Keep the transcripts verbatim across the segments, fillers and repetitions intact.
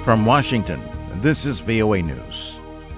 From Washington, this is V O A News.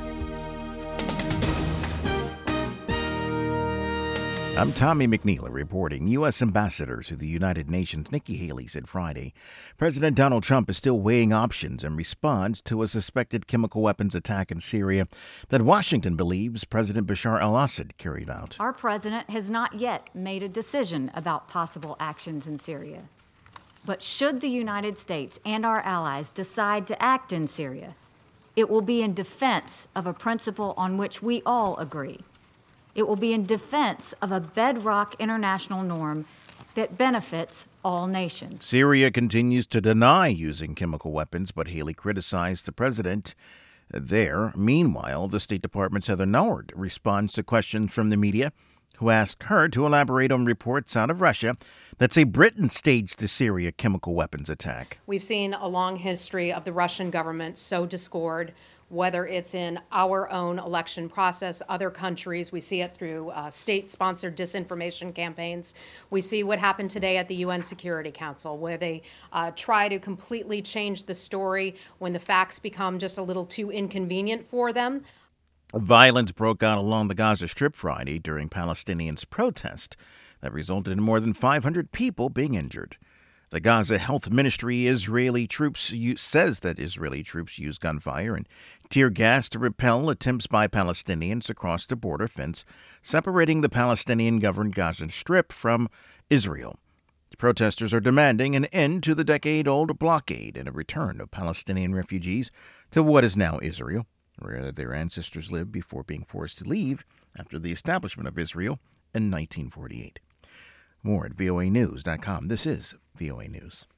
I'm Tommy McNeil reporting. U S Ambassador to the United Nations Nikki Haley said Friday President Donald Trump is still weighing options in response to a suspected chemical weapons attack in Syria that Washington believes President Bashar al-Assad carried out. Our president has not yet made a decision about possible actions in Syria. But should the United States and our allies decide to act in Syria, it will be in defense of a principle on which we all agree. It will be in defense of a bedrock international norm that benefits all nations. Syria continues to deny using chemical weapons, but Haley criticized the president there. Meanwhile, the State Department's Heather Nauert responds to questions from the media, who asked her to elaborate on reports out of Russia that say Britain staged the Syria chemical weapons attack. We've seen a long history of the Russian government sow discord, whether it's in our own election process, other countries. We see it through uh, state-sponsored disinformation campaigns. We see what happened today at the U N Security Council, where they uh, try to completely change the story when the facts become just a little too inconvenient for them. Violence broke out along the Gaza Strip Friday during Palestinians' protest that resulted in more than five hundred people being injured. The Gaza Health Ministry Israeli troops use, says that Israeli troops used gunfire and tear gas to repel attempts by Palestinians across the border fence separating the Palestinian-governed Gaza Strip from Israel. The protesters are demanding an end to the decade-old blockade and a return of Palestinian refugees to what is now Israel, where their ancestors lived before being forced to leave after the establishment of Israel in nineteen forty-eight. More at V O A news dot com. This is V O A News.